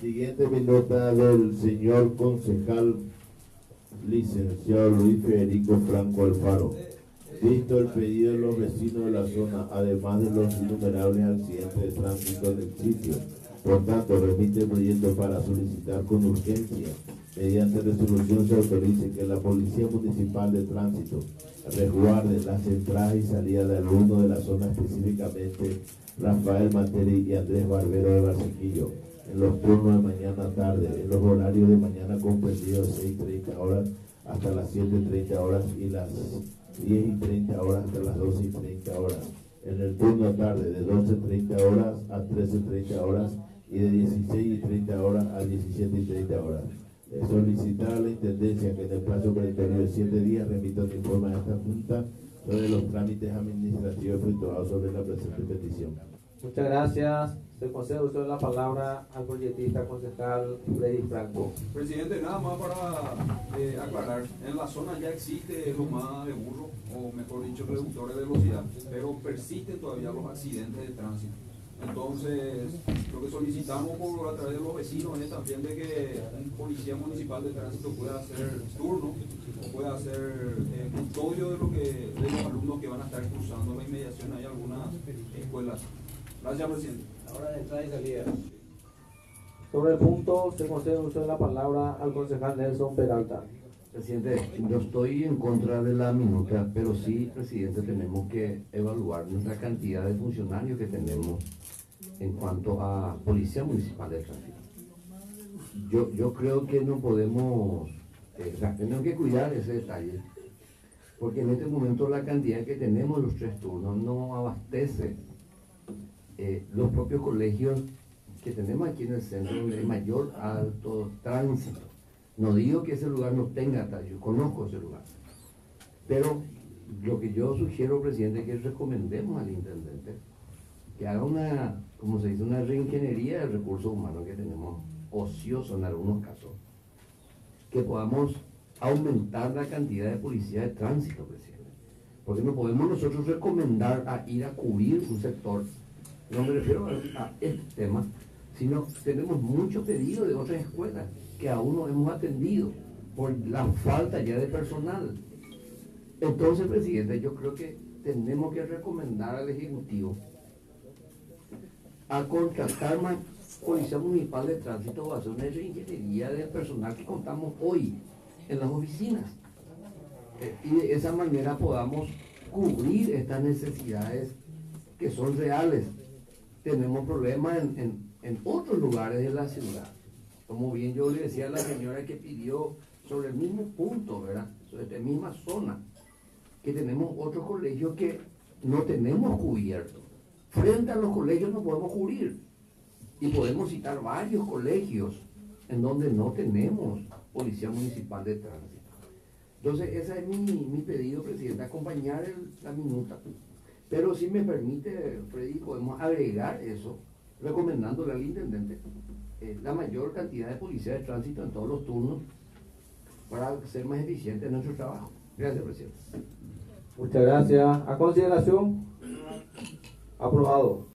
Siguiente minuta del señor concejal licenciado Luis Federico Franco Alfaro. Visto el pedido de los vecinos de la zona, además de los innumerables accidentes de tránsito en el sitio, por tanto, remite el proyecto para solicitar con urgencia, mediante resolución se autorice que la Policía Municipal de Tránsito resguarde las entradas y salidas de alumnos de la zona, específicamente Rafael Materi y Andrés Barbero de Barranquillo, en los turnos de mañana tarde, en los horarios de mañana comprendidos de 6:30 horas hasta las 7:30 horas y las 10:30 horas hasta las 12:30 horas. En el turno tarde de 12:30 horas a 13:30 horas y de 16:30 horas a 17:30 horas. Solicitar a la Intendencia que en el plazo perentorio de 7 días remita un informe a esta Junta sobre los trámites administrativos efectuados sobre la presente petición. Muchas gracias. Se concede uso de la palabra al proyectista concejal Freddy Franco. Presidente, nada más para aclarar, en la zona ya existe domada de burro, o mejor dicho, reductores de velocidad, pero persisten todavía los accidentes de tránsito. Entonces, lo que solicitamos a través de los vecinos es también de que un policía municipal de tránsito pueda hacer turno o pueda hacer custodio de los alumnos que van a estar cruzando la inmediación. Hay algunas escuelas. Gracias, presidente. Hora de entrada y salida. Sobre el punto, se concede uso de la palabra al concejal Nelson Peralta. Presidente, yo estoy en contra de la minuta, pero sí, presidente, tenemos que evaluar nuestra cantidad de funcionarios que tenemos en cuanto a Policía Municipal de Tránsito. Yo creo que no podemos, tenemos que cuidar ese detalle, porque en este momento la cantidad que tenemos los 3 turnos no abastece los propios colegios que tenemos aquí en el centro, donde hay mayor alto tránsito. No digo que ese lugar no tenga, yo conozco ese lugar, pero lo que yo sugiero, presidente, es que recomendemos al intendente que haga una, como se dice, una reingeniería del recurso humano que tenemos ocioso en algunos casos, que podamos aumentar la cantidad de policía de tránsito, presidente, porque no podemos nosotros recomendar a ir a cubrir un sector. No me refiero a este tema, sino tenemos muchos pedidos de otras escuelas que aún no hemos atendido por la falta ya de personal. Entonces, presidente, yo creo que tenemos que recomendar al Ejecutivo a contratar más Policía Municipal de Tránsito o hacer una reingeniería del personal que contamos hoy en las oficinas. Y de esa manera podamos cubrir estas necesidades que son reales. Tenemos problemas en otros lugares de la ciudad. Como bien yo le decía a la señora que pidió sobre el mismo punto, ¿verdad? Sobre esta misma zona, que tenemos otros colegios que no tenemos cubierto. Frente a los colegios no podemos cubrir. Y podemos citar varios colegios en donde no tenemos Policía Municipal de Tránsito. Entonces, ese es mi pedido, presidente, acompañar la minuta. Pero si me permite, Freddy, podemos agregar eso, recomendándole al intendente la mayor cantidad de policía de tránsito en todos los turnos para ser más eficiente en nuestro trabajo. Gracias, presidente. Muchas gracias. A consideración, aprobado.